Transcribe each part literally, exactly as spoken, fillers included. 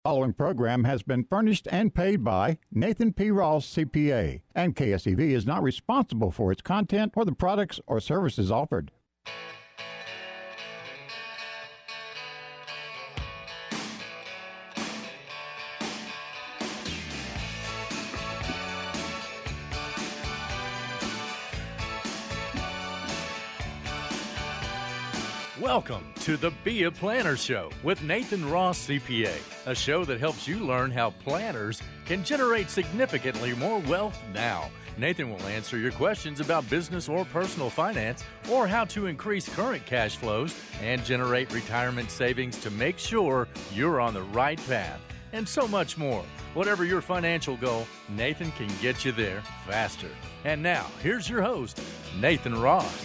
Following program has been furnished and paid by Nathan P. Ross, C P A, and K S E V is not responsible for its content or the products or services offered. Welcome to the Be a Planner Show with Nathan Ross, C P A, a show that helps you learn how planners can generate significantly more wealth now. Nathan will answer your questions about business or personal finance, or how to increase current cash flows and generate retirement savings to make sure you're on the right path, and so much more. Whatever your financial goal, Nathan can get you there faster. And now, here's your host, Nathan Ross.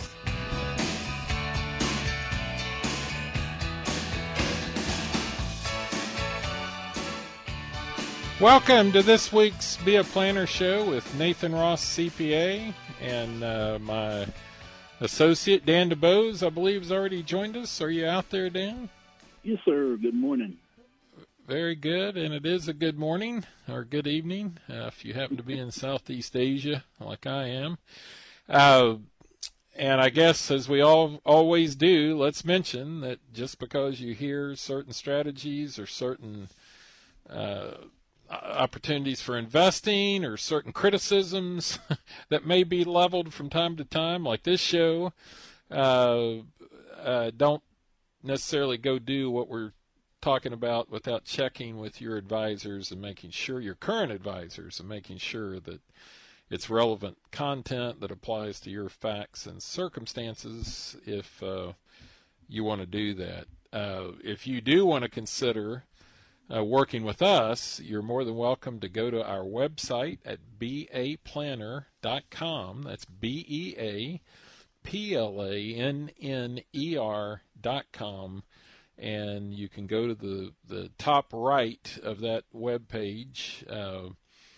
Welcome to this week's Be a Planner Show with Nathan Ross, C P A, and uh, my associate, Dan DeBose, I believe, has already joined us. Are you out there, Dan? Yes, sir. Good morning. Very good, and it is a good morning or good evening uh, if you happen to be in Southeast Asia like I am. Uh, and I guess, as we all always do, let's mention that just because you hear certain strategies or certain uh, opportunities for investing or certain criticisms that may be leveled from time to time, like this show, uh, uh, don't necessarily go do what we're talking about without checking with your advisors and making sure, your current advisors, and making sure that it's relevant content that applies to your facts and circumstances if uh, you want to do that. Uh, if you do want to consider Uh, working with us, you're more than welcome to go to our website at be a planner dot com. That's B E A P L A N N E R dot com. And you can go to the, the top right of that web page uh,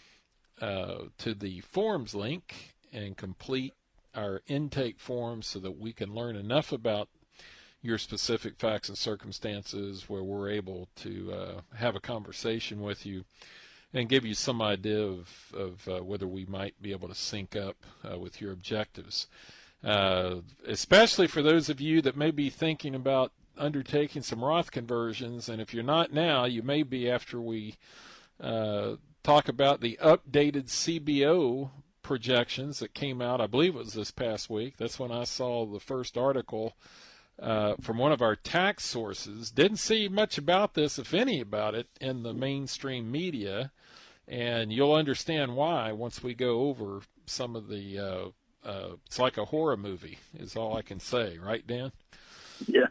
uh, to the forms link and complete our intake form so that we can learn enough about your specific facts and circumstances where we're able to uh, have a conversation with you and give you some idea of, of uh, whether we might be able to sync up uh, with your objectives. Uh, especially for those of you that may be thinking about undertaking some Roth conversions, and if you're not now, you may be after we uh, talk about the updated C B O projections that came out, I believe it was this past week. That's when I saw the first article Uh, from one of our tax sources. Didn't see much about this, if any, about it in the mainstream media, and you'll understand why once we go over some of the, uh, uh, it's like a horror movie is all I can say, right, Dan? Yeah.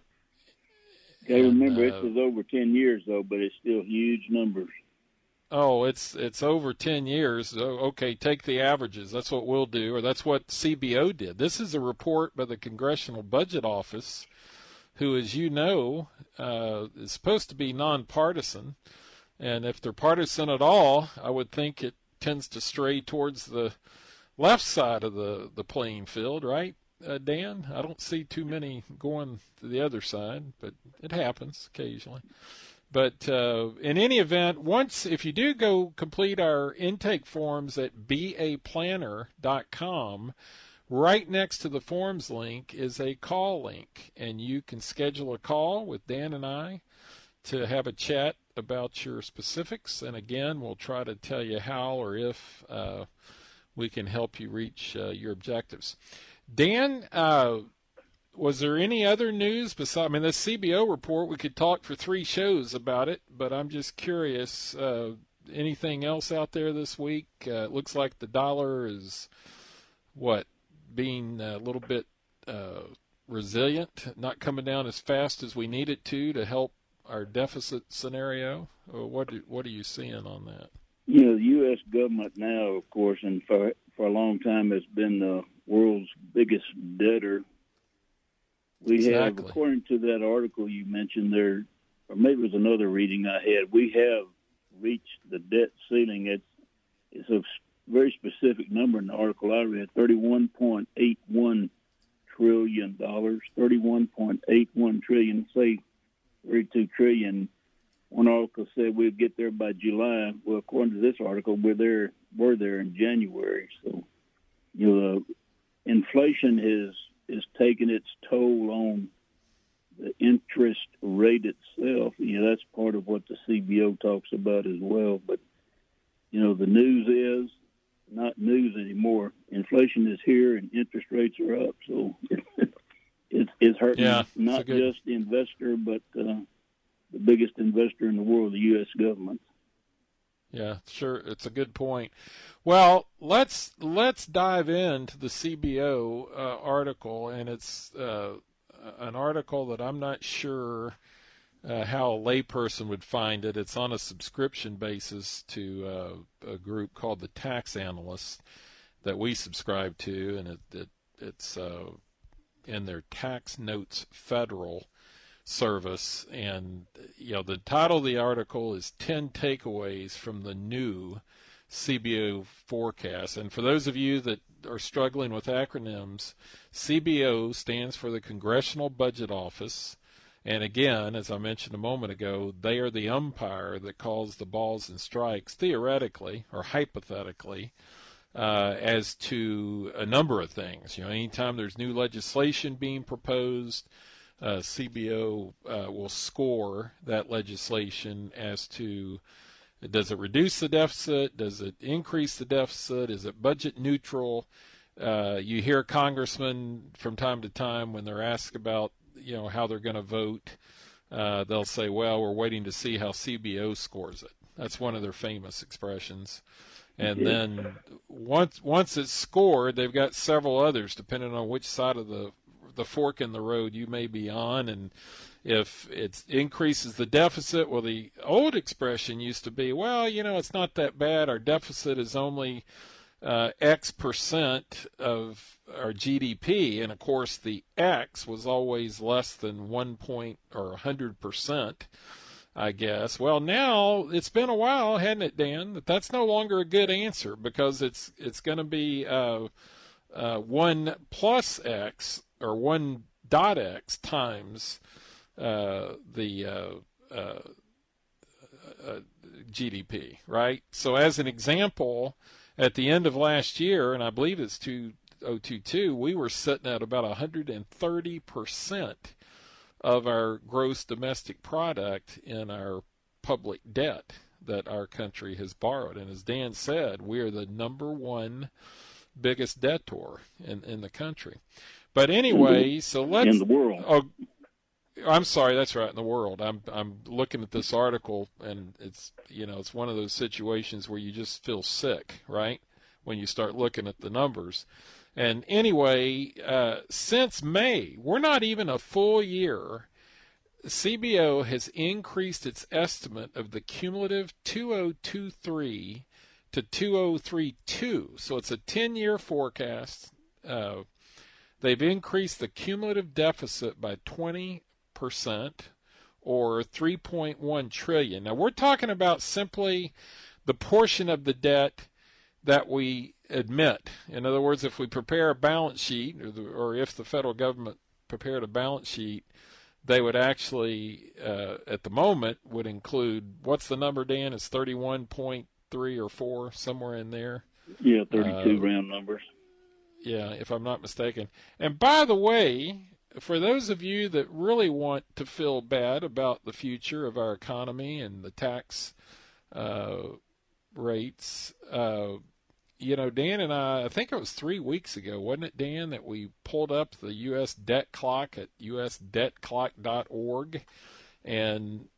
I remember uh, it was over ten years, though, but it's still huge numbers. Oh, it's it's over ten years. Oh, okay, take the averages. That's what we'll do, or that's what C B O did. This is a report by the Congressional Budget Office, who, as you know, uh, is supposed to be nonpartisan. And if they're partisan at all, I would think it tends to stray towards the left side of the, the playing field, right, uh, Dan? I don't see too many going to the other side, but it happens occasionally. But uh, in any event, once, if you do go complete our intake forms at be a planner dot com, right next to the forms link is a call link, and you can schedule a call with Dan and I to have a chat about your specifics. And again, we'll try to tell you how or if uh, we can help you reach uh, your objectives. Dan, uh, was there any other news besides, I mean, this C B O report, we could talk for three shows about it, but I'm just curious, uh, anything else out there this week? Uh, it looks like the dollar is, what, being a little bit uh, resilient, not coming down as fast as we need it to to help our deficit scenario. Or what do, what are you seeing on that? You know, the U S government now, of course, and for for a long time has been the world's biggest debtor. We exactly. have, according to that article you mentioned there, or maybe it was another reading I had, we have reached the debt ceiling. It's, it's a very specific number in the article I read, thirty-one point eight one trillion dollars, thirty-one point eight one trillion, say thirty-two trillion one article said we'd get there by July. Well, according to this article, we're there. We're there in January. So, you know, inflation has is taking its toll on the interest rate itself. You know, that's part of what the C B O talks about as well. But you know, the news is not news anymore. Inflation is here, and interest rates are up. So it's it's hurting yeah, not good... just the investor, but uh, the biggest investor in the world, the U S government. Yeah, sure. It's a good point. Well, let's let's dive into the C B O uh, article, and it's uh, an article that I'm not sure uh, how a layperson would find it. It's on a subscription basis to uh, a group called the Tax Analysts that we subscribe to, and it, it it's uh, in their Tax Notes Federal service. And you know, the title of the article is ten Takeaways from the New C B O Forecast. And for those of you that are struggling with acronyms, C B O stands for the Congressional Budget Office. And again, as I mentioned a moment ago, they are the umpire that calls the balls and strikes, theoretically or hypothetically, uh, as to a number of things. You know, anytime there's new legislation being proposed, Uh, C B O uh, will score that legislation as to, does it reduce the deficit? Does it increase the deficit? Is it budget neutral? Uh, you hear congressmen from time to time when they're asked about, you know, how they're going to vote, uh, they'll say, well, we're waiting to see how C B O scores it. That's one of their famous expressions. And then once once it's scored, they've got several others depending on which side of the the fork in the road you may be on. And if it increases the deficit, well, the old expression used to be, well, you know, it's not that bad. Our deficit is only uh, X percent of our G D P. And of course, the X was always less than one point or one hundred percent, I guess. Well, now it's been a while, hasn't it, Dan, that that's no longer a good answer, because it's, it's going to be uh, uh, one plus X, or one dot X times uh, the uh, uh, uh, G D P, right? So as an example, at the end of last year, and I believe it's two thousand twenty-two, we were sitting at about one hundred thirty percent of our gross domestic product in our public debt that our country has borrowed. And as Dan said, we are the number one biggest debtor in, in the country. But anyway, so let's in the world. Oh, I'm sorry, that's right, in the world. I'm I'm looking at this article, and it's, you know, it's one of those situations where you just feel sick, right, when you start looking at the numbers. And anyway, uh, since May, we're not even a full year, C B O has increased its estimate of the cumulative two thousand twenty-three to two thousand thirty-two. So it's a ten-year forecast. Uh, They've increased the cumulative deficit by twenty percent, or three point one trillion dollars. Now, we're talking about simply the portion of the debt that we admit. In other words, if we prepare a balance sheet, or, the, or if the federal government prepared a balance sheet, they would actually, uh, at the moment, would include, what's the number, Dan? It's thirty-one point three or four, somewhere in there. Yeah, thirty-two uh, round numbers. Yeah, if I'm not mistaken. And by the way, for those of you that really want to feel bad about the future of our economy and the tax uh, rates, uh, you know, Dan and I, I think it was three weeks ago, wasn't it, Dan, that we pulled up the U S debt clock at U S debt clock dot org and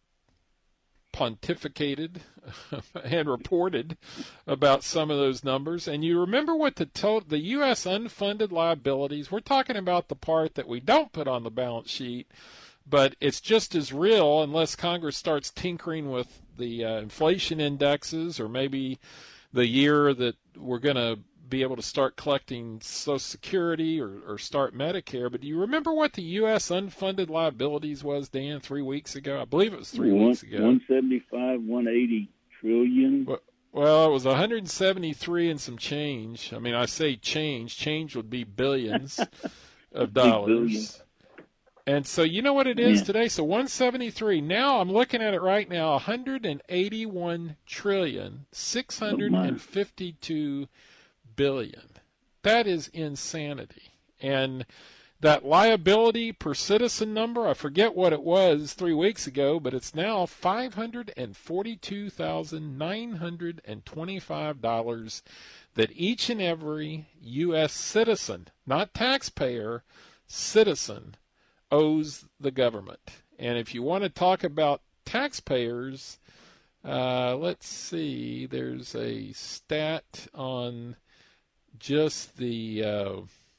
pontificated and reported about some of those numbers. And you remember what the total, the U S unfunded liabilities, we're talking about the part that we don't put on the balance sheet, but it's just as real unless Congress starts tinkering with the uh, inflation indexes, or maybe the year that we're going to be able to start collecting Social Security or, or start Medicare. But do you remember what the U S unfunded liabilities was, Dan, three weeks ago? I believe it was three one, weeks ago. one seventy-five, one eighty trillion. Well, well, it was one hundred seventy-three and some change. I mean, I say change. Change would be billions of dollars. And so you know what it is Yeah. today? So one seventy-three. Now I'm looking at it right now, one hundred eighty-one trillion, six hundred fifty-two billion. That is insanity. And that liability per citizen number, I forget what it was three weeks ago, but it's now five hundred forty-two thousand nine hundred twenty-five dollars that each and every U S citizen, not taxpayer, citizen, owes the government. And if you want to talk about taxpayers, uh, let's see, there's a stat on just the, uh,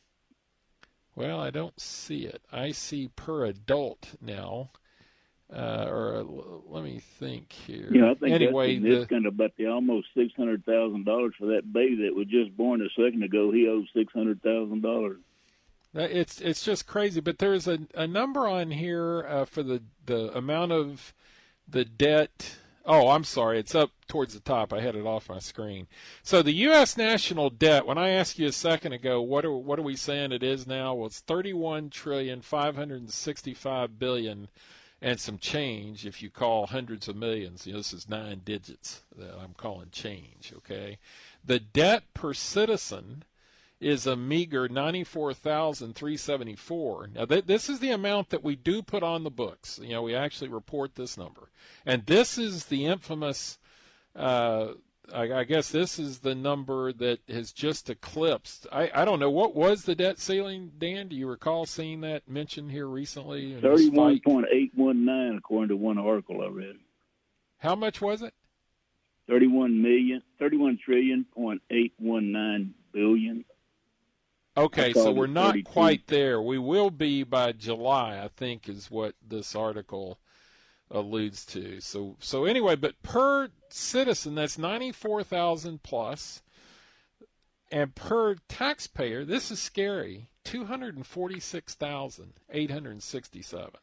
well, I don't see it. I see per adult now. Uh, or uh, let me think here. Yeah, I think anyway, that's significant the, about the almost six hundred thousand dollars for that baby that was just born a second ago. He owes six hundred thousand dollars. It's it's just crazy, but there's a, a number on here uh, for the, the amount of the debt. Oh, I'm sorry. It's up towards the top. I had it off my screen. So the U S national debt, when I asked you a second ago, what are, what are we saying it is now? Well, it's thirty-one trillion five hundred sixty-five billion and some change if you call hundreds of millions. You know, this is nine digits that I'm calling change, okay? The debt per citizen is a meager ninety-four thousand three hundred seventy-four. Now, th- this is the amount that we do put on the books. You know, we actually report this number. And this is the infamous, uh, I, I guess this is the number that has just eclipsed. I, I don't know, what was the debt ceiling, Dan? Do you recall seeing that mentioned here recently? in this Thirty-one fight? point eight one nine, according to one article I read. How much was it? Thirty-one million, thirty-one trillion point eight one nine billion. Okay, I so called we're it not thirty-two. quite there. We will be by July, I think, is what this article alludes to. So, so anyway, but per citizen, that's ninety-four thousand plus, and per taxpayer, this is scary, two hundred forty-six thousand eight hundred sixty-seven.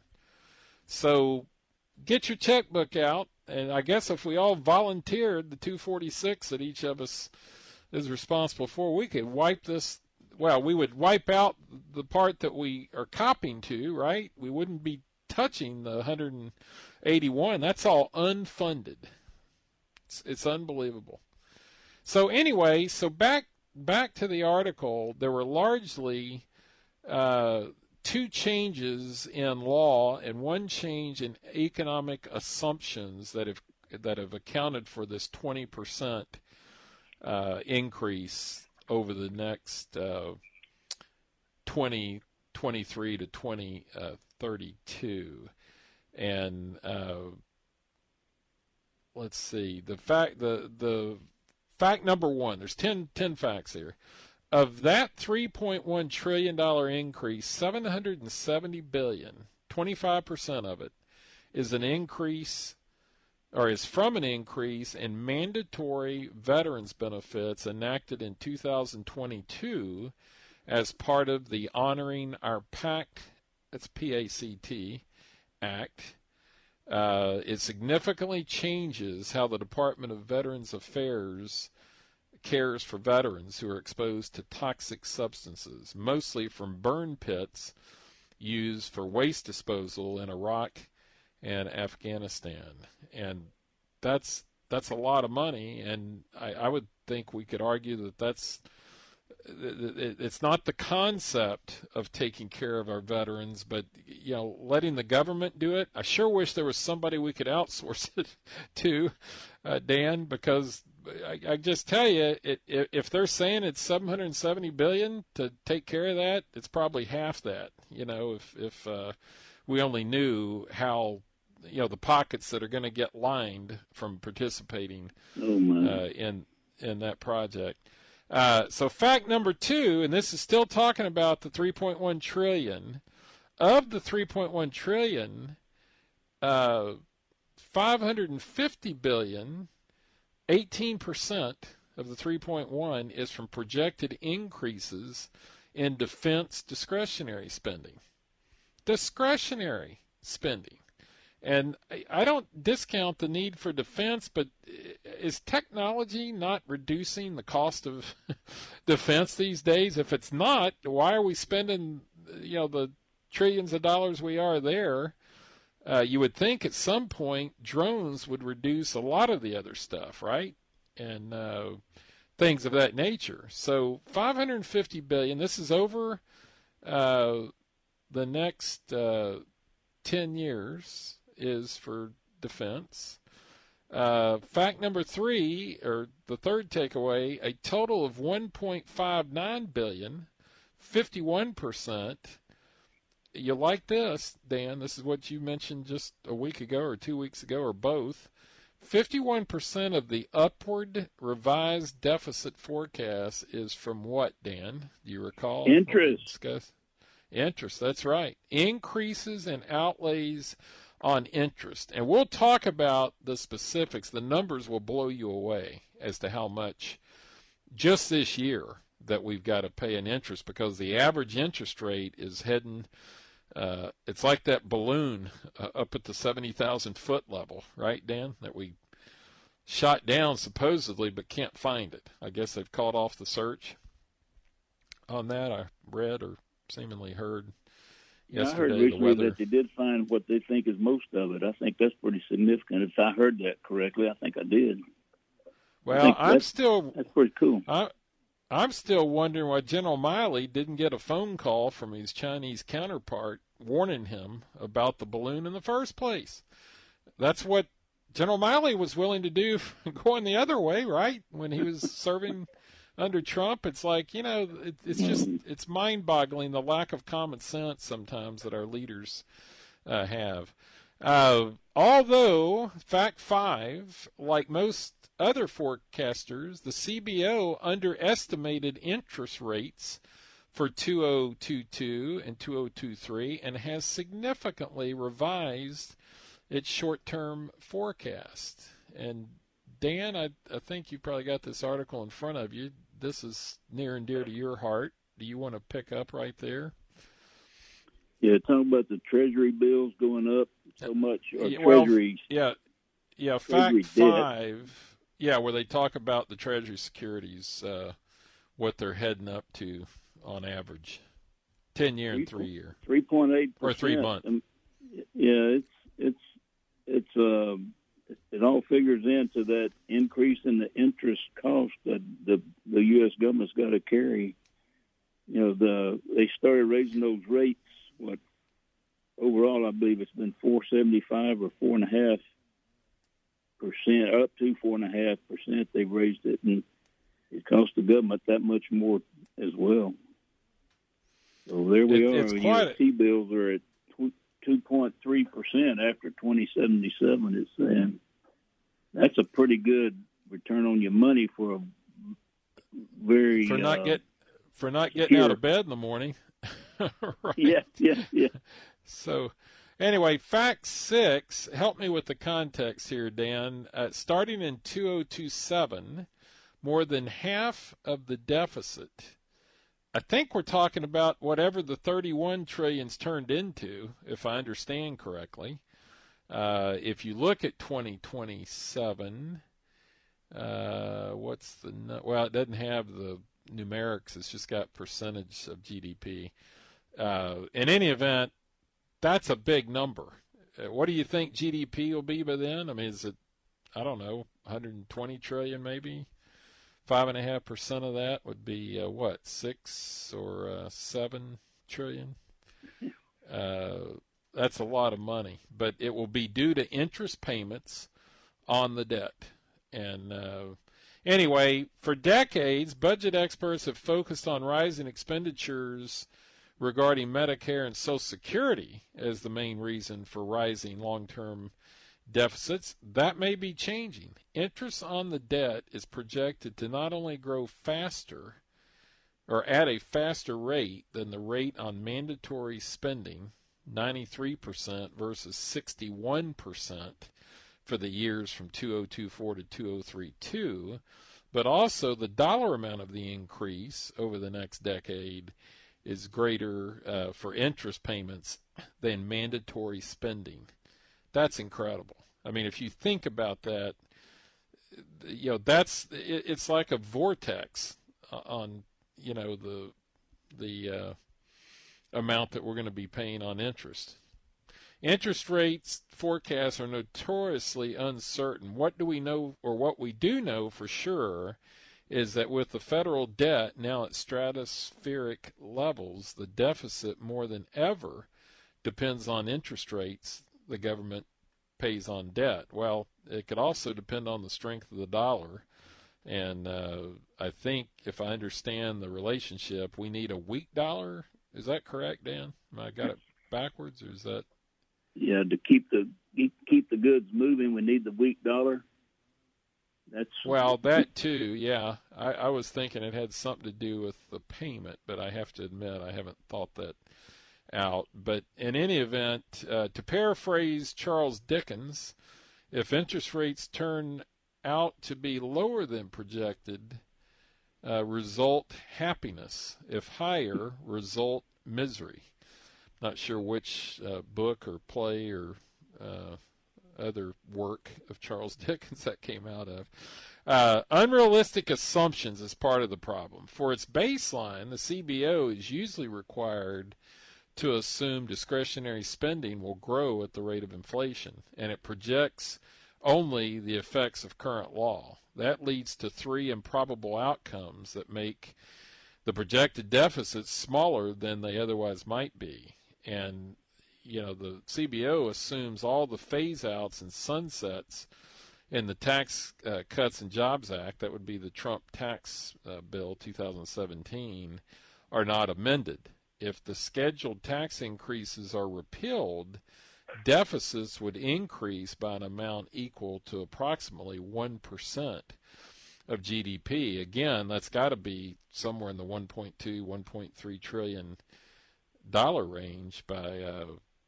So, get your checkbook out, and I guess if we all volunteered the two hundred forty-six that each of us is responsible for, we could wipe this. Well, we would wipe out the part that we are copying to, right? We wouldn't be touching the one hundred eighty-one. That's all unfunded. It's, it's unbelievable. So anyway, so back back to the article, there were largely uh, two changes in law and one change in economic assumptions that have that have accounted for this twenty percent uh, increase over the next uh, twenty twenty-three to twenty thirty-two. And uh, let's see, the fact the the fact number one, there's ten, ten facts here. Of that three point one trillion dollars increase, seven hundred seventy billion dollars, twenty-five percent of it, is an increase or is from an increase in mandatory veterans benefits enacted in two thousand twenty-two as part of the Honoring Our Pact, that's P A C T, Act. Uh, it significantly changes how the Department of Veterans Affairs cares for veterans who are exposed to toxic substances, mostly from burn pits used for waste disposal in Iraq and Afghanistan. And that's that's a lot of money, and I, I would think we could argue that that's it's not the concept of taking care of our veterans, but you know, letting the government do it. I sure wish there was somebody we could outsource it to, uh, Dan, because I, I just tell you, it, if they're saying it's seven hundred seventy billion dollars to take care of that, it's probably half that. You know, if if uh, we only knew how, you know, the pockets that are going to get lined from participating Oh, my. uh, in in that project. Uh, so fact number two, and this is still talking about the three point one trillion. Of the three point one trillion, uh, five hundred fifty billion, eighteen percent of the three point one is from projected increases in defense discretionary spending. Discretionary spending. And I don't discount the need for defense, but is technology not reducing the cost of defense these days? If it's not, why are we spending, you know, the trillions of dollars we are there, uh, you would think at some point drones would reduce a lot of the other stuff, right? And uh, things of that nature. So five hundred fifty billion dollars, this is over uh, the next uh, ten years is for defense. Uh, fact number three, or the third takeaway, a total of one point five nine billion dollars, fifty-one percent. You like this, Dan? This is what you mentioned just a week ago or two weeks ago or both. fifty-one percent of the upward revised deficit forecast is from what, Dan? Do you recall? Interest. Discuss? Interest, that's right. Increases in outlays on interest. And we'll talk about the specifics. The numbers will blow you away as to how much just this year that we've got to pay in interest, because the average interest rate is heading, uh, it's like that balloon uh, up at the seventy thousand foot level, right, Dan, that we shot down supposedly but can't find it. I guess they've called off the search on that. I read or seemingly heard yesterday. I heard recently that they did find what they think is most of it. I think that's pretty significant. If I heard that correctly, I think I did. Well, I I'm that's, still that's pretty cool. I, I'm still wondering why General Milley didn't get a phone call from his Chinese counterpart warning him about the balloon in the first place. That's what General Milley was willing to do going the other way, right? When he was serving under Trump. It's like, you know, it, it's just, it's mind-boggling the lack of common sense sometimes that our leaders uh, have. Uh, although, fact five, like most other forecasters, the C B O underestimated interest rates for two thousand twenty-two and two thousand twenty-three and has significantly revised its short-term forecast. And Dan, I, I think you probably got this article in front of you. This is near and dear to your heart. Do you want to pick up right there? Yeah, talking about the Treasury bills going up so much, or yeah, well, Treasuries. Yeah, yeah. Treasury Fact debt. five. Yeah, where they talk about the Treasury securities, uh, what they're heading up to on average, ten year and three year, three point eight or three month. Um, yeah, it's it's it's uh, it all figures into that increase in the interest cost that the the U S government's got to carry. You know, the they started raising those rates. What overall, I believe it's been four seventy five or four and a half percent, up to four and a half percent. They've raised it, and it costs the government that much more as well. So there we it, are. It's U quite S T bills are at two point three percent after twenty seventy seven. It's saying that's a pretty good return on your money for a very for not uh, get for not secure. getting out of bed in the morning. Right. Yeah, yeah, yeah. So, anyway, fact six, help me with the context here, Dan. Uh, starting in two thousand twenty-seven, more than half of the deficit, I think we're talking about whatever the thirty-one trillions turned into, if I understand correctly. Uh, if you look at twenty twenty-seven, uh, what's the, well, it doesn't have the numerics, it's just got percentage of G D P. Uh, in any event, that's a big number. Uh, what do you think G D P will be by then? I mean, is it, I don't know, one hundred twenty trillion maybe? Five and a half percent of that would be uh, what, six or uh, seven trillion? Uh, that's a lot of money, but it will be due to interest payments on the debt. And uh, anyway, for decades, budget experts have focused on rising expenditures regarding Medicare and Social Security as the main reason for rising long-term deficits. That may be changing. Interest on the debt is projected to not only grow faster or at a faster rate than the rate on mandatory spending, ninety-three percent versus sixty-one percent for the years from two thousand twenty-four to two thousand thirty-two, but also the dollar amount of the increase over the next decade is greater uh, for interest payments than mandatory spending. That's incredible. I mean, if you think about that, you know, that's it, it's like a vortex on, you know, the the uh, amount that we're going to be paying on interest. Interest rates forecasts are notoriously uncertain. What do we know, or what we do know for sure, is that with the federal debt now at stratospheric levels, the deficit more than ever depends on interest rates the government pays on debt. Well, it could also depend on the strength of the dollar. And uh, I think, if I understand the relationship, we need a weak dollar. Is that correct, Dan? Am I got it backwards, or is that? Yeah, to keep the keep the goods moving, we need the weak dollar. That's well, that too. Yeah, I, I was thinking it had something to do with the payment, but I have to admit I haven't thought that out. But in any event, uh, to paraphrase Charles Dickens, if interest rates turn out to be lower than projected, uh, result happiness. If higher, result misery. Not sure which uh, book or play or uh, other work of Charles Dickens that came out of. Uh, unrealistic assumptions is part of the problem. For its baseline, the C B O is usually required to assume discretionary spending will grow at the rate of inflation, and it projects only the effects of current law. That leads to three improbable outcomes that make the projected deficits smaller than they otherwise might be. And, you know, the C B O assumes all the phase-outs and sunsets in the Tax uh, Cuts and Jobs Act, that would be the Trump tax uh, bill two thousand seventeen, are not amended. If the scheduled tax increases are repealed, deficits would increase by an amount equal to approximately one percent of G D P. Again, that's got to be somewhere in the one point two, one point three trillion dollar range by uh,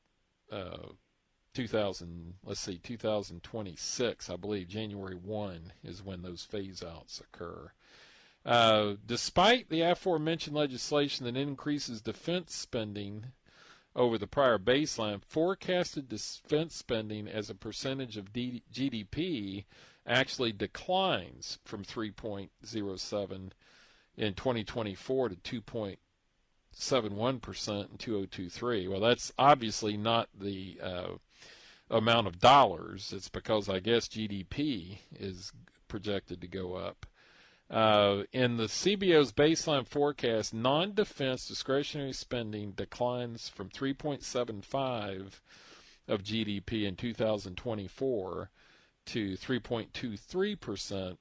uh, two thousand. Let's see, two thousand twenty-six. I believe January first is when those phase-outs occur. Uh, despite the aforementioned legislation that increases defense spending over the prior baseline, forecasted defense spending as a percentage of D- G D P actually declines from three point oh seven in twenty twenty-four to two point seven one percent in two thousand twenty-three. Well, that's obviously not the uh, amount of dollars. It's because I guess G D P is projected to go up. Uh, in the C B O's baseline forecast, non-defense discretionary spending declines from three point seven five of G D P in two thousand twenty-four to three point two three percent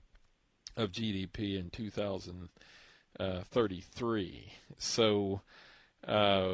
of G D P in two thousand thirty-three. So, uh,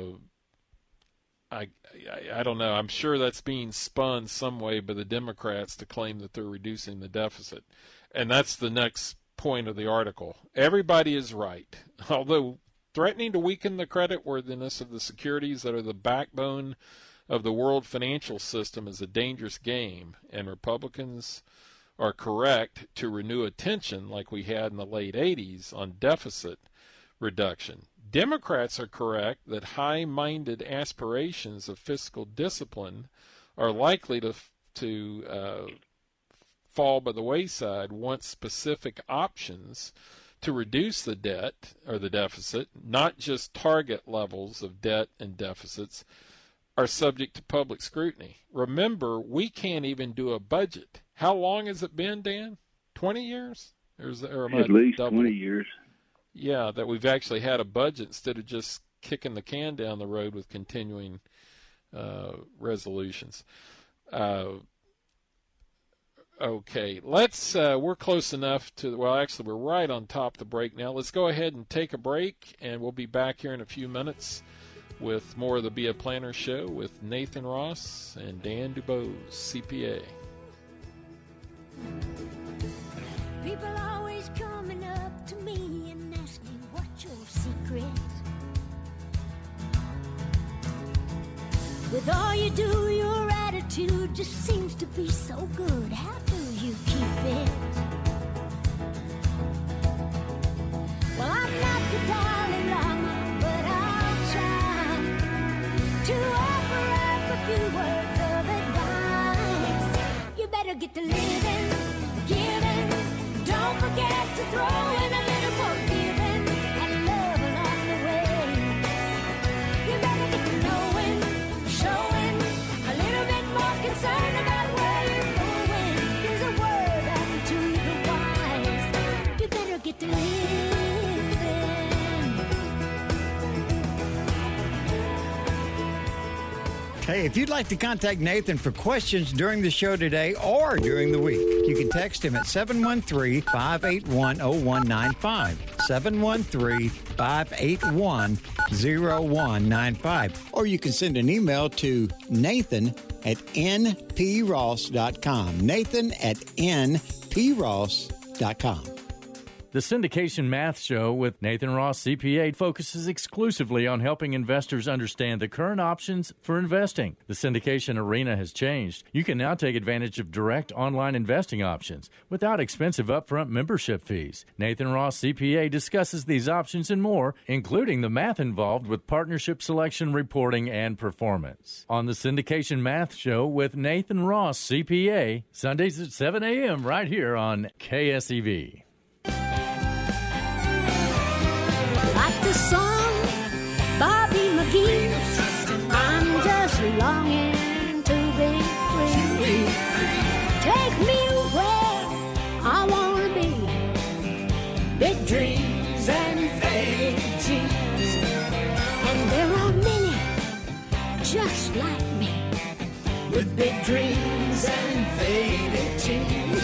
I, I I don't know. I'm sure that's being spun some way by the Democrats to claim that they're reducing the deficit, and that's the next point of the article. Everybody is right. Although threatening to weaken the creditworthiness of the securities that are the backbone of the world financial system is a dangerous game, and Republicans are correct to renew attention, like we had in the late eighties, on deficit reduction. Democrats are correct that high-minded aspirations of fiscal discipline are likely to to uh, fall by the wayside once specific options to reduce the debt or the deficit, not just target levels of debt and deficits, are subject to public scrutiny. Remember, we can't even do a budget. How long has it been, Dan? twenty years? Or is, or am At I least double? twenty years. Yeah, that we've actually had a budget instead of just kicking the can down the road with continuing uh, resolutions. Uh, okay, let's, uh, we're close enough to, well, actually, we're right on top of the break now. Let's go ahead and take a break, and we'll be back here in a few minutes with more of the Be a Planner Show with Nathan Ross and Dan Dubose, C P A. People always coming up to me and asking what's your secret. With all you do, your attitude just seems to be so good. How do you keep it? Well, I'm not the Dalai Lama, but I'll try to offer up a few words of advice. You better get to living, giving. Don't forget to throw in a little forgiving and love along the way. Hey, if you'd like to contact Nathan for questions during the show today or during the week, you can text him at seven one three, five eight one, zero one nine five, seven one three, five eight one, zero one nine five. Or you can send an email to Nathan at n p ross dot com. Nathan at n p ross dot com. The Syndication Math Show with Nathan Ross, C P A, focuses exclusively on helping investors understand the current options for investing. The syndication arena has changed. You can now take advantage of direct online investing options without expensive upfront membership fees. Nathan Ross, C P A, discusses these options and more, including the math involved with partnership selection, reporting, and performance. On the Syndication Math Show with Nathan Ross, C P A, Sundays at seven a.m. right here on K S E V. Like the song Bobby McGee, I'm just longing to be free. Take me where I want to be. Big dreams and faded jeans. And there are many just like me, with big dreams and faded jeans.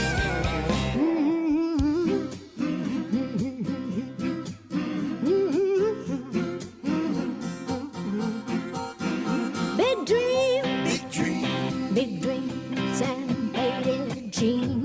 Big dreams and faded jeans.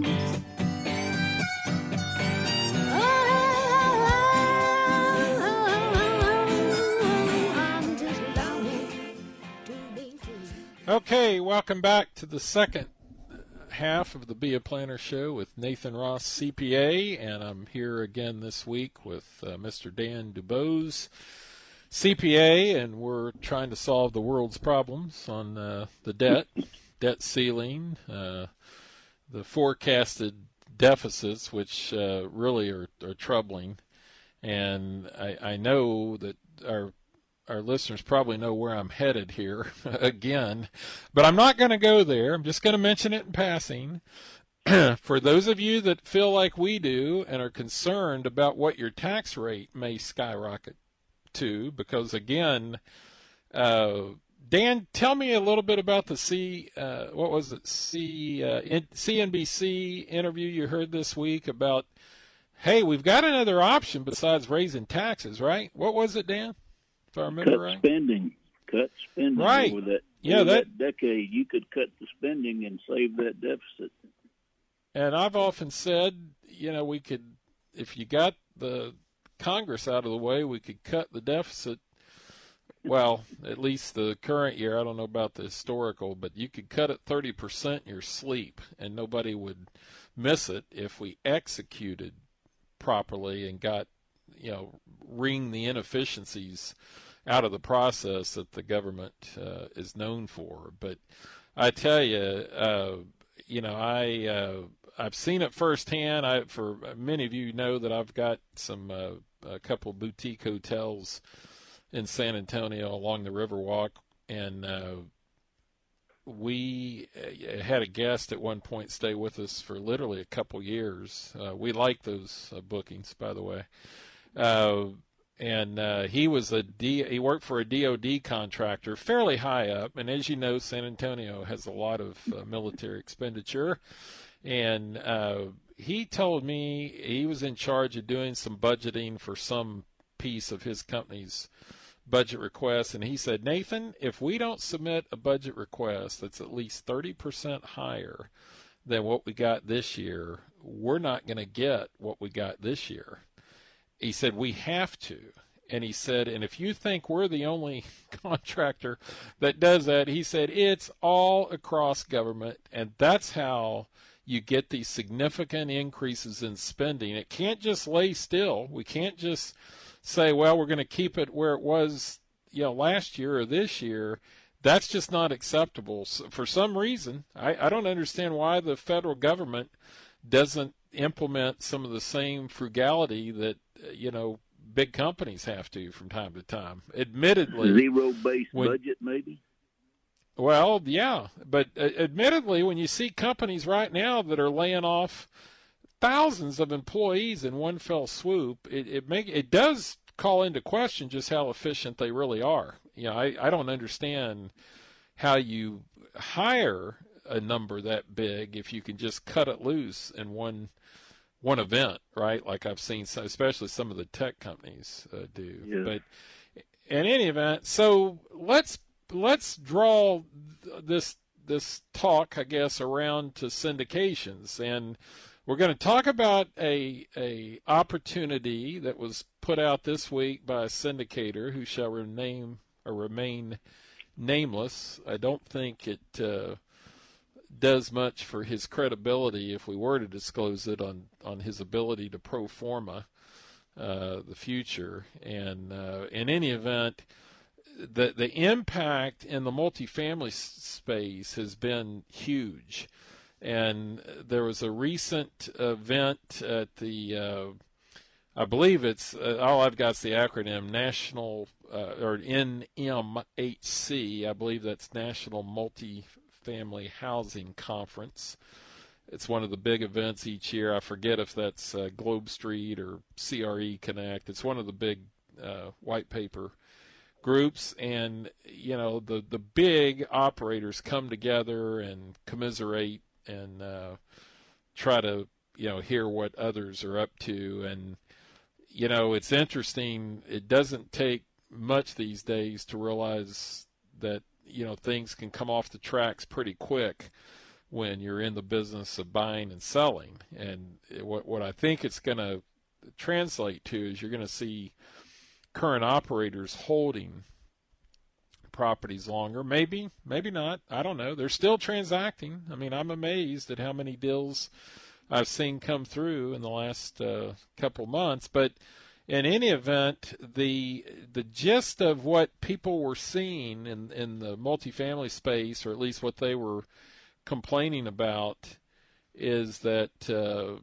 Oh, I'm just longing to be free. Okay, welcome back to the second half of the Be a Planner Show with Nathan Ross, C P A, and I'm here again this week with uh, Mister Dan Dubose, C P A, and we're trying to solve the world's problems on uh, the debt. Debt ceiling, uh, the forecasted deficits, which uh, really are, are troubling. And I, I know that our our listeners probably know where I'm headed here again, but I'm not going to go there. I'm just going to mention it in passing. For those of you that feel like we do and are concerned about what your tax rate may skyrocket to, because again, uh, Dan, tell me a little bit about the C, uh, what was it, C, uh, C N B C interview you heard this week about, hey, we've got another option besides raising taxes, right? What was it, Dan, if I remember cut right? spending. Cut spending right. over that, yeah, over that, that decade. You could cut the spending and save that deficit. And I've often said, you know, we could, if you got the Congress out of the way, we could cut the deficit. Well, at least the current year, I don't know about the historical, but you could cut it thirty percent in your sleep, and nobody would miss it if we executed properly and got, you know, wring the inefficiencies out of the process that the government uh, is known for. But I tell you, uh, you know, I, uh, I've seen it firsthand. I, for many of you know that I've got some uh, a couple of boutique hotels in San Antonio along the Riverwalk, and uh, we had a guest at one point stay with us for literally a couple years. Uh, we like those uh, bookings, by the way. Uh, and uh, he was a D, he worked for a D O D contractor, fairly high up. And as you know, San Antonio has a lot of uh, military expenditure. And uh, he told me he was in charge of doing some budgeting for some piece of his company's budget request, and he said, Nathan, if we don't submit a budget request that's at least thirty percent higher than what we got this year, we're not going to get what we got this year. He said, we have to. And he said, and if you think we're the only contractor that does that, he said, it's all across government, and that's how you get these significant increases in spending. It can't just lay still. We can't just say, well, we're going to keep it where it was, you know, last year or this year. That's just not acceptable. So for some reason, I, I don't understand why the federal government doesn't implement some of the same frugality that, you know, big companies have to from time to time. Admittedly, zero-based when, budget, maybe. Well, yeah, but uh, admittedly, when you see companies right now that are laying off thousands of employees in one fell swoop, it it make it does call into question just how efficient they really are. You know, I, I don't understand how you hire a number that big if you can just cut it loose in one one event, right? Like I've seen, some, especially some of the tech companies uh, do. Yeah. But in any event, so let's let's draw this this talk, I guess, around to syndications, and we're going to talk about a a opportunity that was put out this week by a syndicator who shall remain or remain nameless. I don't think it uh, does much for his credibility if we were to disclose it on, on his ability to pro forma uh, the future. And uh, in any event, the the impact in the multifamily s- space has been huge. And there was a recent event at the, uh, I believe it's, uh, all I've got is the acronym, National, uh, or N M H C, I believe that's National Multifamily Housing Conference. It's one of the big events each year. I forget if that's uh, Globe Street or C R E Connect. It's one of the big uh, white paper groups, and, you know, the, the big operators come together and commiserate and uh, try to, you know, hear what others are up to. And, you know, it's interesting. It doesn't take much these days to realize that, you know, things can come off the tracks pretty quick when you're in the business of buying and selling. And what what I think it's going to translate to is you're going to see current operators holding properties longer. Maybe, maybe not. I don't know. They're still transacting. I mean, I'm amazed at how many deals I've seen come through in the last uh, couple months. But in any event, the the gist of what people were seeing in, in the multifamily space, or at least what they were complaining about, is that uh,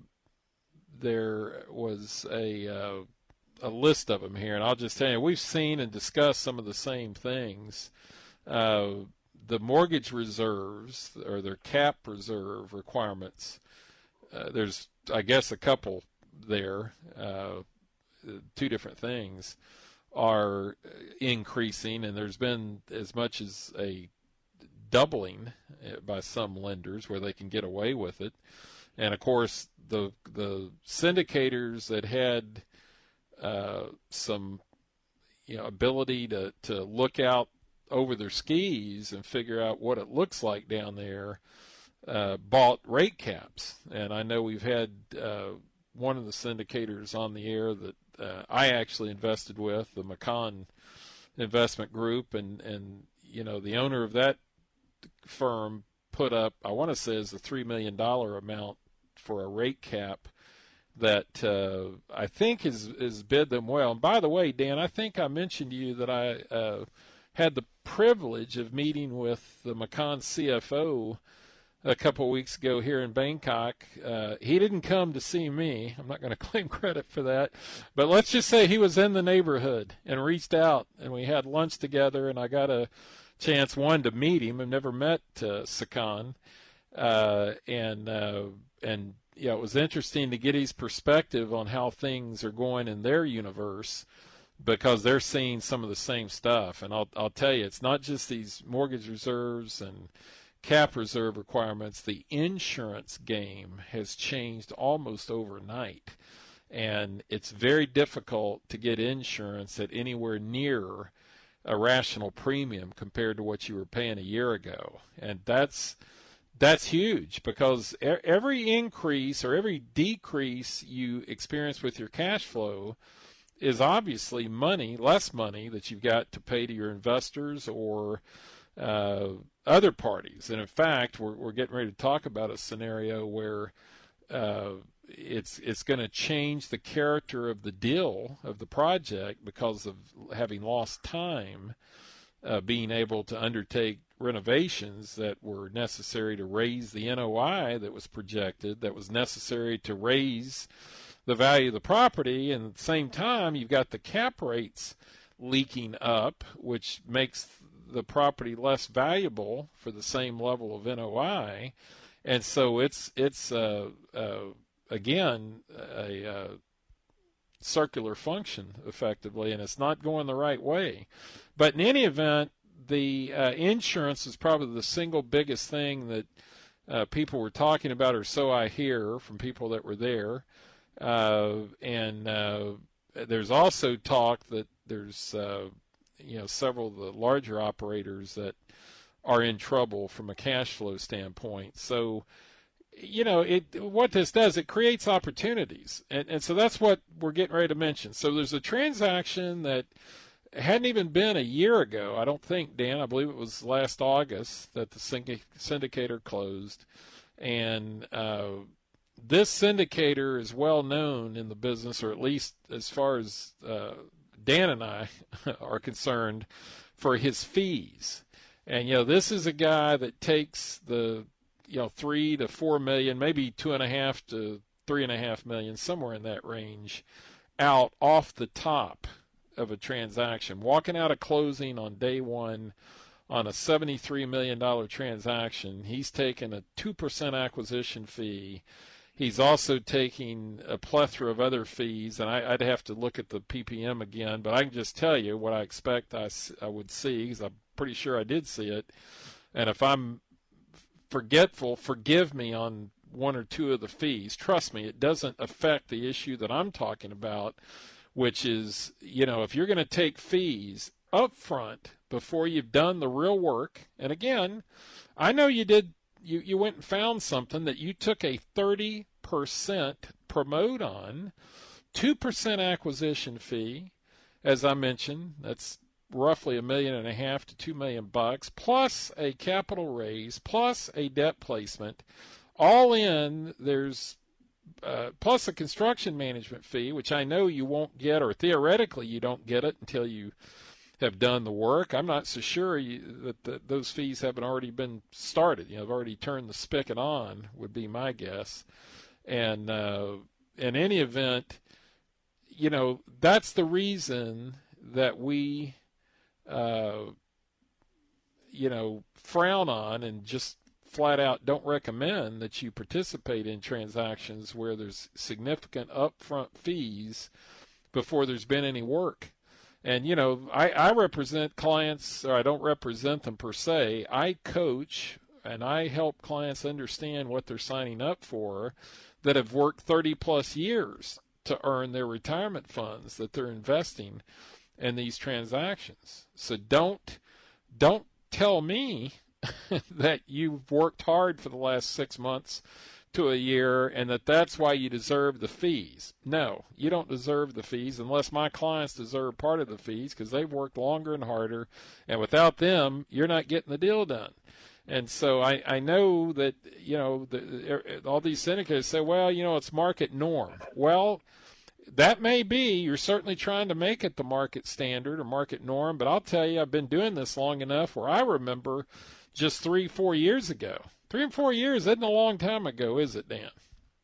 there was a uh, a list of them here, and I'll just tell you, we've seen and discussed some of the same things. Uh, the mortgage reserves, or their cap reserve requirements, uh, there's, I guess, a couple there, uh, two different things, are increasing, and there's been as much as a doubling by some lenders where they can get away with it. And, of course, the the syndicators that had Uh, some, you know, ability to, to look out over their skis and figure out what it looks like down there, uh, bought rate caps. And I know we've had uh, one of the syndicators on the air that uh, I actually invested with, the Macon Investment Group, and, and you know, the owner of that firm put up, I want to say, is a three million dollars amount for a rate cap that uh, I think has, has bid them well. And by the way, Dan, I think I mentioned to you that I uh, had the privilege of meeting with the Macon C F O a couple of weeks ago here in Bangkok. Uh, he didn't come to see me. I'm not going to claim credit for that. But let's just say he was in the neighborhood and reached out, and we had lunch together, and I got a chance, one, to meet him. I've never met uh, Sakan. Uh, and, uh, and, yeah, it was interesting to get his perspective on how things are going in their universe, because they're seeing some of the same stuff. And I'll I'll tell you, it's not just these mortgage reserves and cap reserve requirements. The insurance game has changed almost overnight, and it's very difficult to get insurance at anywhere near a rational premium compared to what you were paying a year ago. And that's That's huge, because every increase or every decrease you experience with your cash flow is obviously money, less money that you've got to pay to your investors or uh, other parties. And in fact, we're, we're getting ready to talk about a scenario where uh, it's it's going to change the character of the deal, of the project, because of having lost time uh, being able to undertake renovations that were necessary to raise the N O I that was projected, that was necessary to raise the value of the property. And at the same time, you've got the cap rates leaking up, which makes the property less valuable for the same level of N O I. And so it's, it's uh, uh, again, a uh, circular function, effectively, and it's not going the right way. But in any event, the uh, insurance is probably the single biggest thing that uh, people were talking about, or so I hear from people that were there. Uh, and uh, there's also talk that there's, uh, you know, several of the larger operators that are in trouble from a cash flow standpoint. So, you know, it what this does, it creates opportunities. And, and so that's what we're getting ready to mention. So there's a transaction that hadn't even been a year ago, I don't think, Dan. I believe it was last August that the syndicator closed. And uh, this syndicator is well known in the business, or at least as far as uh, Dan and I are concerned, for his fees. And, you know, this is a guy that takes the, you know, three to four million, maybe two and a half to three and a half million, somewhere in that range, out off the top of a transaction, walking out of closing on day one on a seventy-three million dollars transaction. He's taken a two percent acquisition fee. He's also taking a plethora of other fees, and I, I'd have to look at the P P M again, but I can just tell you what I expect I, I would see, because I'm pretty sure I did see it. And if I'm forgetful, forgive me on one or two of the fees. Trust me, it doesn't affect the issue that I'm talking about, which is, you know, if you're going to take fees up front before you've done the real work, and again, I know you did, you, you went and found something that you took a thirty percent promote on, two percent acquisition fee, as I mentioned, that's roughly a million and a half to two million bucks, plus a capital raise, plus a debt placement. All in, there's Uh, plus a construction management fee, which I know you won't get, or theoretically you don't get it until you have done the work. I'm not so sure you, that the, those fees haven't already been started. You know, have already turned the spigot on, would be my guess. And uh, in any event, you know, that's the reason that we, uh, you know, frown on and just flat out don't recommend that you participate in transactions where there's significant upfront fees before there's been any work. And, you know, I, I represent clients, or I don't represent them per se. I coach and I help clients understand what they're signing up for that have worked thirty plus years to earn their retirement funds that they're investing in these transactions. So don't, don't tell me that you've worked hard for the last six months to a year and that that's why you deserve the fees. No, you don't deserve the fees unless my clients deserve part of the fees, because they've worked longer and harder, and without them, you're not getting the deal done. And so I, I know that, you know, the, all these syndicators say, well, you know, it's market norm. Well, that may be. You're certainly trying to make it the market standard or market norm, but I'll tell you, I've been doing this long enough where I remember just three, four years ago. Three and four years isn't a long time ago, is it, Dan?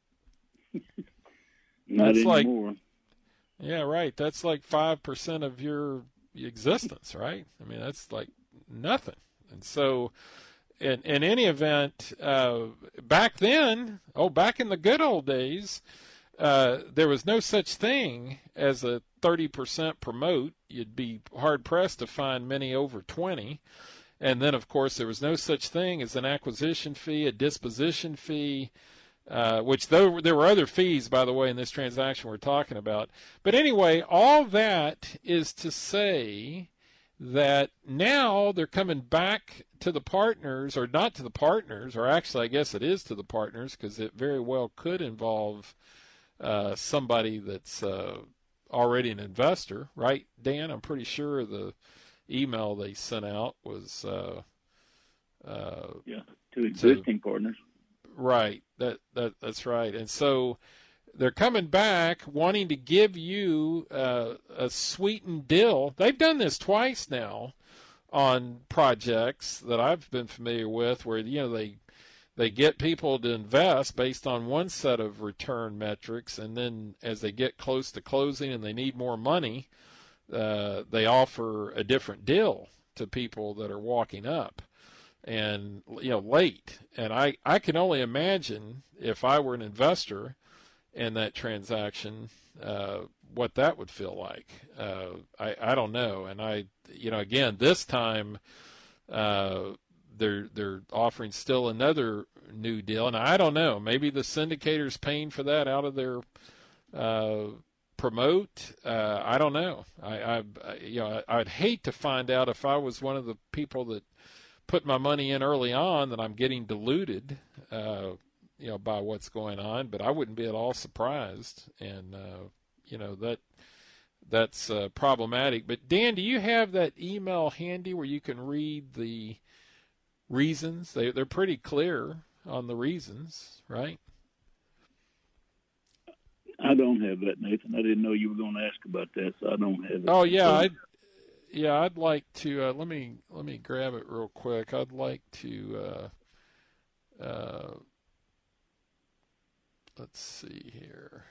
Not That's anymore. Like, yeah, right. That's like five percent of your existence, right? I mean, that's like nothing. And so, in, in any event, uh, back then, oh, back in the good old days, uh, there was no such thing as a thirty percent promote. You'd be hard-pressed to find many over twenty. And then, of course, there was no such thing as an acquisition fee, a disposition fee, uh, which though there were other fees, by the way, in this transaction we're talking about. But anyway, all that is to say that now they're coming back to the partners, or not to the partners, or actually I guess it is to the partners, because it very well could involve uh, somebody that's uh, already an investor, right, Dan? I'm pretty sure the email they sent out was uh, uh, yeah, to existing to, partners. Right. That that that's right. And so they're coming back wanting to give you uh, a sweetened deal. They've done this twice now on projects that I've been familiar with, where you know they they get people to invest based on one set of return metrics, and then as they get close to closing and they need more money, Uh, they offer a different deal to people that are walking up and, you know, late. And I, I can only imagine if I were an investor in that transaction, uh, what that would feel like. Uh, I, I don't know. And I, you know, again, this time uh, they're, they're offering still another new deal. And I don't know, maybe the syndicator's paying for that out of their uh, promote. Uh, I don't know. I, I, you know, I'd hate to find out if I was one of the people that put my money in early on that I'm getting diluted, uh, you know, by what's going on, but I wouldn't be at all surprised. And, uh, you know, that that's uh, problematic. But Dan, do you have that email handy where you can read the reasons? They, they're pretty clear on the reasons, right? I don't have that, Nathan. I didn't know you were going to ask about that, so I don't have it. Oh yeah, I yeah, I'd like to. Uh, let me let me grab it real quick. I'd like to. Uh, uh, let's see here.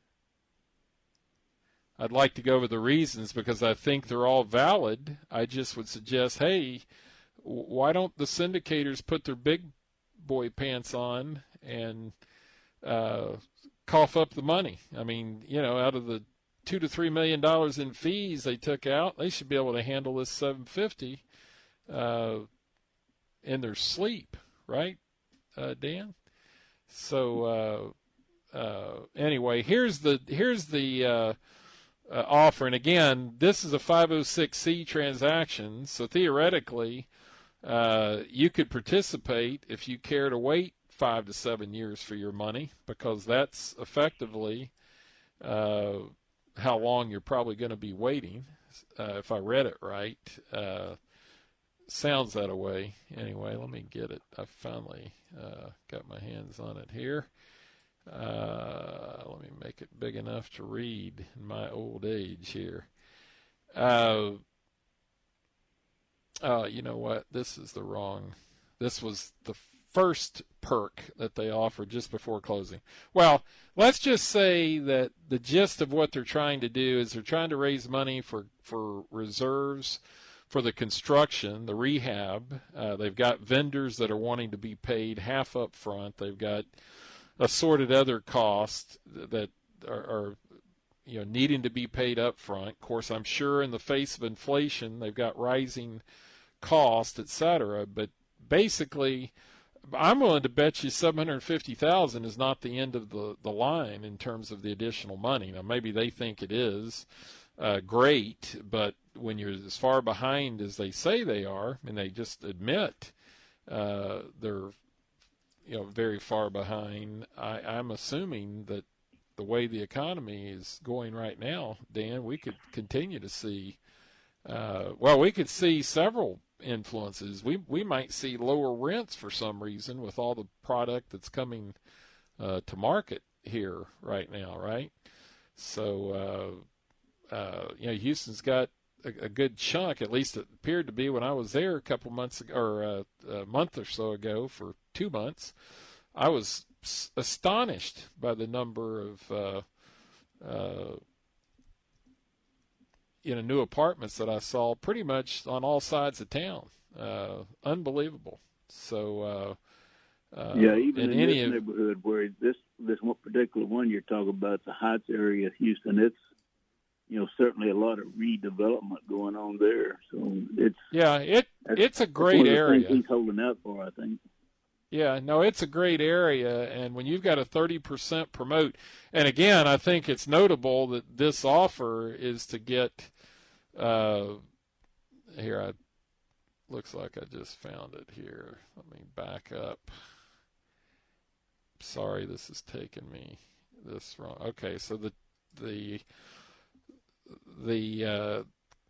I'd like to go over the reasons because I think they're all valid. I just would suggest, hey, why don't the syndicators put their big boy pants on and uh, cough up the money? I mean, you know, out of the two to three million dollars in fees they took out, they should be able to handle this seven fifty uh, in their sleep, right, uh, Dan? So uh, uh, anyway, here's the here's the uh, uh, offer, and again, this is a five oh six C transaction, so theoretically, uh, you could participate if you care to wait five to seven years for your money, because that's effectively uh, how long you're probably going to be waiting. Uh, if I read it right, uh, sounds that way. Anyway, let me get it. I finally uh, got my hands on it here. Uh, let me make it big enough to read in my old age here. Uh, uh, you know what? This is the wrong. This was the first perk that they offered just before closing. Well, let's just say that the gist of what they're trying to do is they're trying to raise money for, for reserves for the construction, the rehab. Uh, they've got vendors that are wanting to be paid half up front. They've got assorted other costs that are, are you know, needing to be paid up front. Of course, I'm sure in the face of inflation, they've got rising costs, et cetera. But basically, I'm willing to bet you seven hundred fifty thousand dollars is not the end of the, the line in terms of the additional money. Now, maybe they think it is uh, great, but when you're as far behind as they say they are, and they just admit uh, they're you know very far behind, I, I'm assuming that the way the economy is going right now, Dan, we could continue to see, uh, well, we could see several influences. We we might see lower rents for some reason with all the product that's coming uh, to market here right now, right? So, uh, uh, you know, Houston's got a, a good chunk, at least it appeared to be when I was there a couple months ago, or uh, a month or so ago for two months. I was astonished by the number of uh, uh, you know, new apartments that I saw pretty much on all sides of town. Uh, unbelievable. So, uh, uh, yeah, even in, in this any of, neighborhood where this this one particular one you're talking about, the Heights area of Houston, it's you know certainly a lot of redevelopment going on there. So it's yeah, it it's a great one of the area. things he's holding out for, I think. Yeah, no, it's a great area, and when you've got a thirty percent promote, and again, I think it's notable that this offer is to get, uh, here, I looks like I just found it here. Let me back up. Sorry, this is taking me this wrong. Okay, so the, the, the, uh,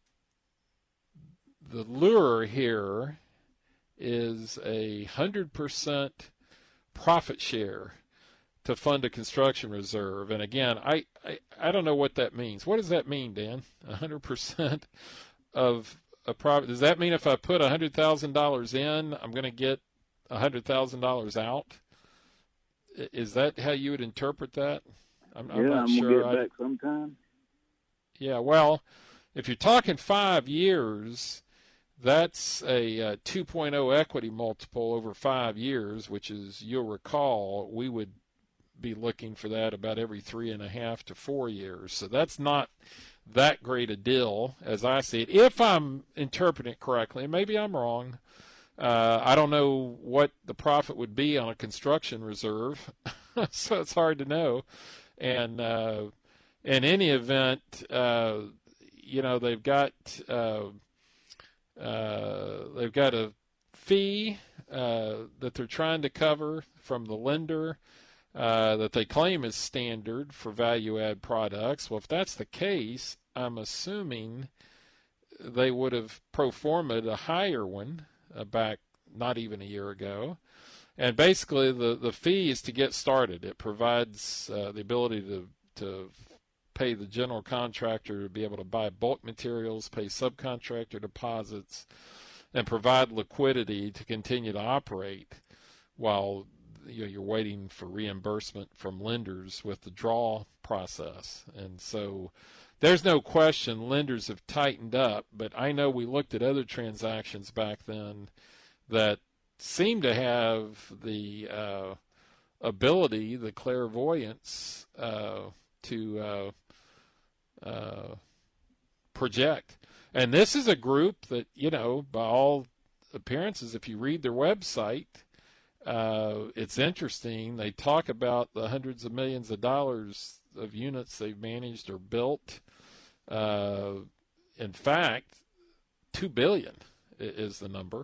the lure here is a hundred percent profit share to fund a construction reserve. And again, I, I, I don't know what that means. What does that mean, Dan? A hundred percent of a profit. Does that mean if I put a hundred thousand dollars in, I'm going to get a hundred thousand dollars out? Is that how you would interpret that? I'm, I'm yeah, not I'm sure. gonna get back sometime. Yeah, well, if you're talking five years, that's a uh, two point oh equity multiple over five years, which is, you'll recall, we would be looking for that about every three and a half to four years. So that's not that great a deal, as I see it, if I'm interpreting it correctly. Maybe I'm wrong. Uh, I don't know what the profit would be on a construction reserve, so it's hard to know. And uh, in any event, uh, you know, they've got uh, uh, they've got a fee uh, that they're trying to cover from the lender uh, that they claim is standard for value-add products. Well, if that's the case, I'm assuming they would have pro forma'd a higher one uh, back not even a year ago. And basically the, the fee is to get started. It provides uh, the ability to, to pay the general contractor to be able to buy bulk materials, pay subcontractor deposits, and provide liquidity to continue to operate while you know, you're waiting for reimbursement from lenders with the draw process. And so there's no question lenders have tightened up, but I know we looked at other transactions back then that seem to have the uh, ability, the clairvoyance uh, to uh, uh, project. And this is a group that, you know, by all appearances, if you read their website, uh, it's interesting. They talk about the hundreds of millions of dollars of units they've managed or built. Uh, in fact, two billion is the number.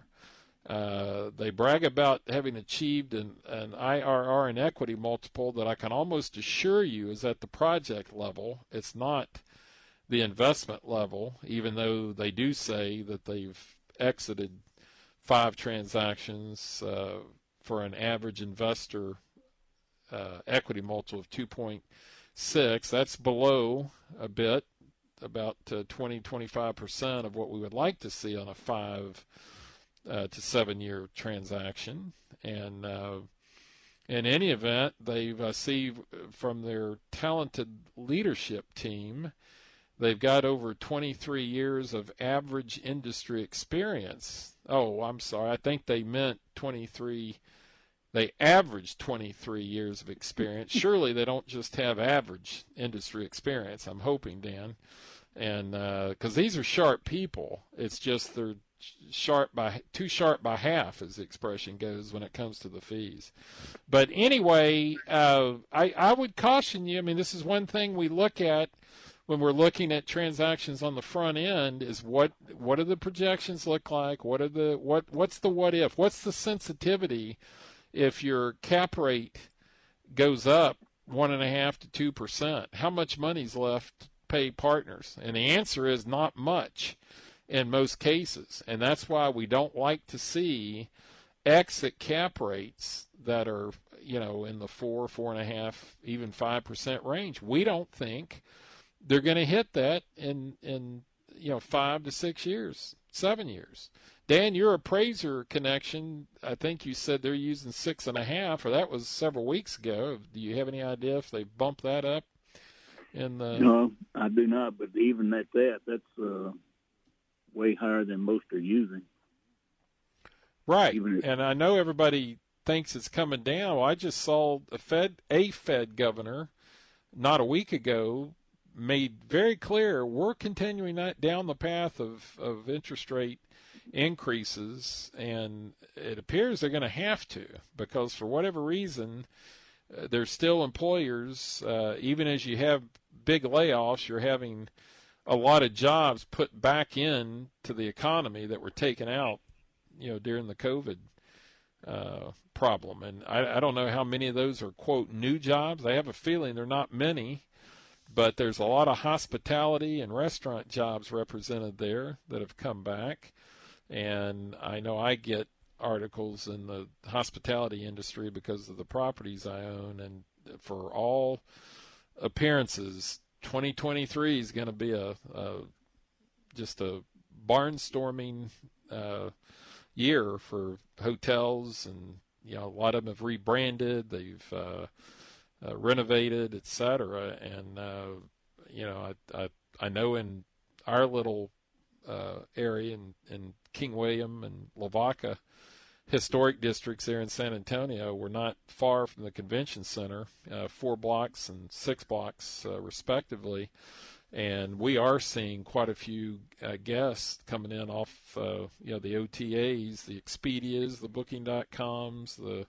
Uh, they brag about having achieved an, an I R R and equity multiple that I can almost assure you is at the project level. It's not the investment level, even though they do say that they've exited five transactions uh, for an average investor uh, equity multiple of two point six. That's below a bit, about uh, twenty, twenty-five percent of what we would like to see on a five Uh, to seven-year transaction. And uh, in any event, they've uh, see from their talented leadership team, they've got over twenty-three years of average industry experience. Oh, I'm sorry. I think they meant twenty-three. They averaged twenty-three years of experience. Surely they don't just have average industry experience, I'm hoping, Dan. And because uh, these are sharp people. It's just they're sharp by too sharp by half, as the expression goes, when it comes to the fees. But anyway, uh, I, I would caution you. I mean, this is one thing we look at when we're looking at transactions on the front end: is what what do the projections look like? What are the what what's the what if? What's the sensitivity if your cap rate goes up one and a half to two percent? How much money's left to pay partners? And the answer is not much in most cases, and that's why we don't like to see exit cap rates that are, you know, in the four, four and a half, even five percent range. We don't think they're going to hit that in, in, you know, five to six years, seven years. Dan, your appraiser connection, I think you said they're using six and a half, or that was several weeks ago. Do you have any idea if they bumped that up in the? No, I do not. But even at that, that's uh, way higher than most are using. Right, Even if, and I know everybody thinks it's coming down. Well, I just saw a Fed, a Fed governor, not a week ago, made very clear we're continuing that down the path of, of interest rate increases, and it appears they're going to have to, because for whatever reason, uh, there's still employers, uh, even as you have big layoffs, you're having a lot of jobs put back in to the economy that were taken out, you know, during the COVID uh, problem. And I, I don't know how many of those are, quote, new jobs. I have a feeling they're not many, but there's a lot of hospitality and restaurant jobs represented there that have come back. And I know I get articles in the hospitality industry because of the properties I own. And for all appearances, twenty twenty-three is going to be a, a just a barnstorming uh, year for hotels, and you know a lot of them have rebranded, they've uh, uh, renovated, et cetera. And uh, you know, I, I I know in our little uh, area in, in King William and Lavaca, historic districts there in San Antonio. We're not far from the convention center, uh, four blocks and six blocks uh, respectively. And we are seeing quite a few uh, guests coming in off, uh, you know, the O T As, the Expedias, the Booking dot coms, the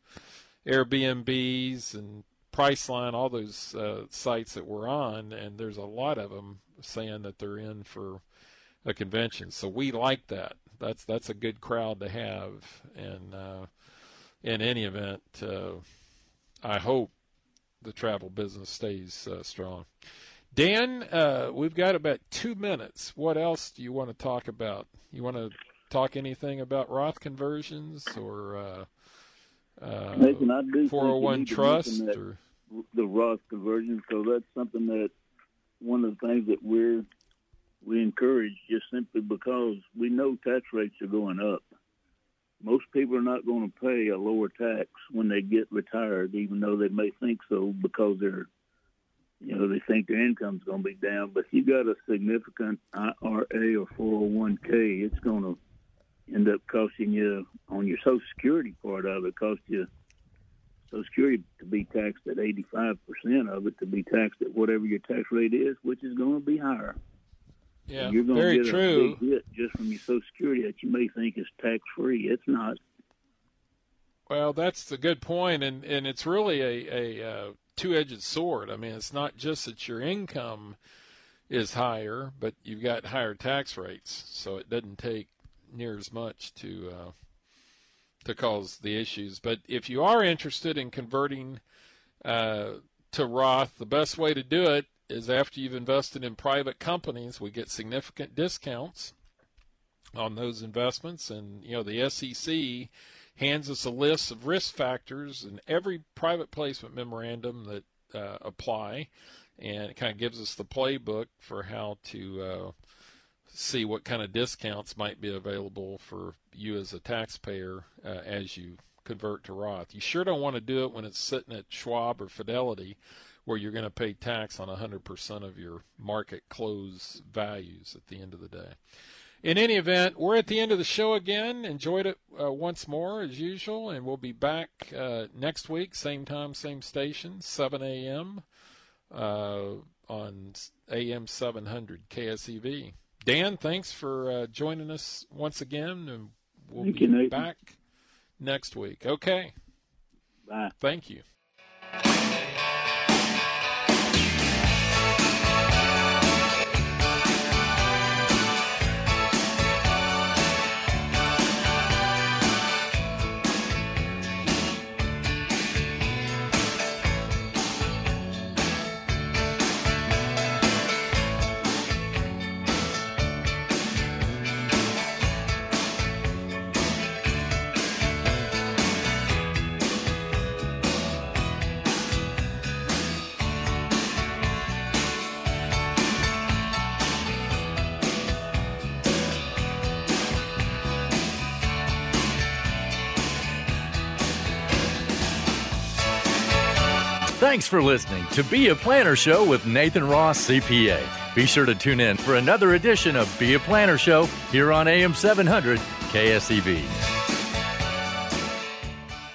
Airbnbs, and Priceline, all those uh, sites that we're on. And there's a lot of them saying that they're in for a convention. So we like that. That's that's a good crowd to have. And uh, in any event, uh, I hope the travel business stays uh, strong. Dan, uh, we've got about two minutes. What else do you want to talk about? You want to talk anything about Roth conversions or uh, uh, Nathan, I do four oh one trust? That, or? The Roth conversions, because that's something that one of the things that we're we encourage, just simply because we know tax rates are going up. Most people are not going to pay a lower tax when they get retired, even though they may think so because they're You know, they think their income's going to be down, but if you got a significant I R A or four oh one k, it's going to end up costing you on your Social Security part of it, cost you Social Security to be taxed at eighty-five percent of it, to be taxed at whatever your tax rate is, which is going to be higher. Yeah, you're going very to get true. a big hit just from your Social Security that you may think is tax-free. It's not. Well, that's a good point, and, and it's really a, a uh, two-edged sword. I mean, it's not just that your income is higher, but you've got higher tax rates, so it doesn't take near as much to uh, to cause the issues. But if you are interested in converting uh, to Roth, the best way to do it is after you've invested in private companies. We get significant discounts on those investments, and you know the S E C hands us a list of risk factors in every private placement memorandum that uh, apply, and it kind of gives us the playbook for how to uh, see what kind of discounts might be available for you as a taxpayer uh, as you convert to Roth. You sure don't want to do it when it's sitting at Schwab or Fidelity, where you're going to pay tax on one hundred percent of your market close values at the end of the day. In any event, we're at the end of the show again. Enjoyed it uh, once more, as usual, and we'll be back uh, next week, same time, same station, seven a.m. Uh, on A M seven hundred K S E V. Dan, thanks for uh, joining us once again, and we'll Thank be you, Nathan. back next week. Okay. Bye. Thank you. Thanks for listening to Be a Planner Show with Nathan Ross, C P A. Be sure to tune in for another edition of Be a Planner Show here on A M seven hundred K S E V.